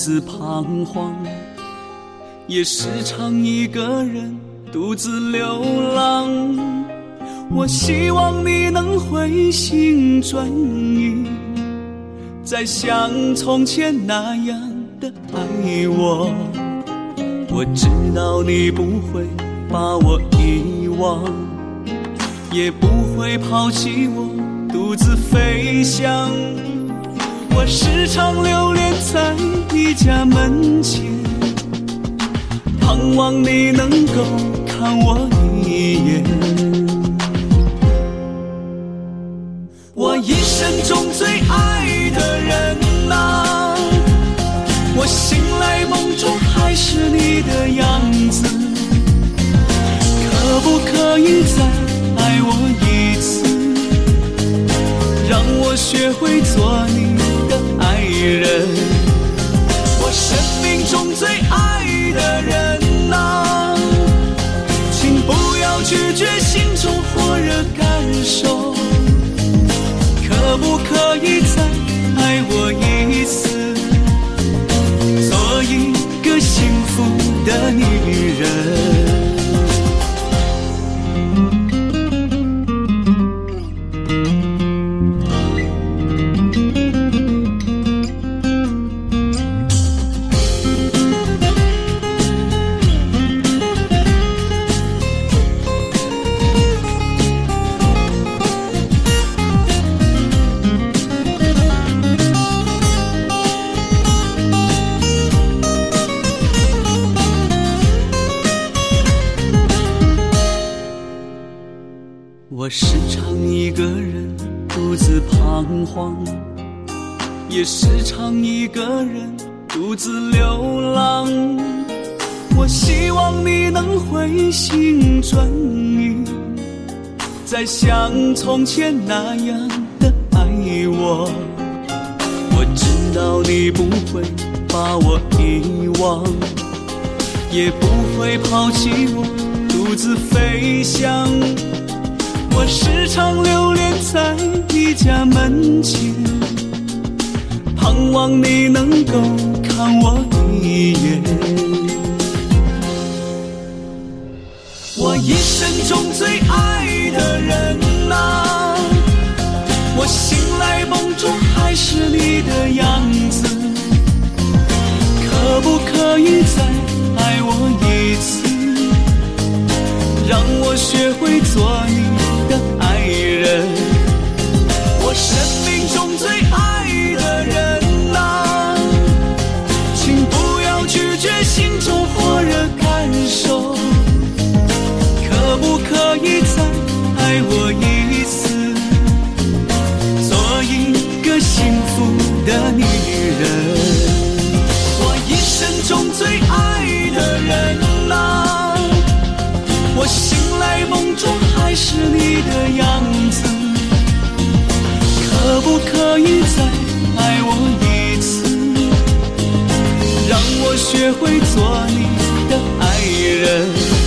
自彷徨，也时常一个人独自流浪。我希望你能回心转意，再像从前那样的爱我。我知道你不会把我遗忘，也不会抛弃我独自飞翔。我时常流连在你家门前，盼望你能够看我一眼。我一生中最爱的人啊，我醒来梦中还是你的样子，可不可以再爱我一次，让我学会做你的爱人。我生命中最爱的人啊，请不要拒绝心中火热感受，可不可以再爱我一次，做一个幸福的女人。我时常一个人独自彷徨，也时常一个人独自流浪。我希望你能回心转意，再像从前那样的爱我。我知道你不会把我遗忘，也不会抛弃我独自飞翔。我时常流连在你家门前，盼望你能够看我一眼。我一生中最爱的人啊，我醒来梦中还是你的样子，可不可以再爱我一次，让我学会做你的爱人。我生命中最爱的人啊，请不要拒绝心中火热感受，可不可以再爱我一次，做一个幸福的女人。我一生中最爱的人啊，我醒来梦中还是你的样子，可不可以再爱我一次，让我学会做你的爱人。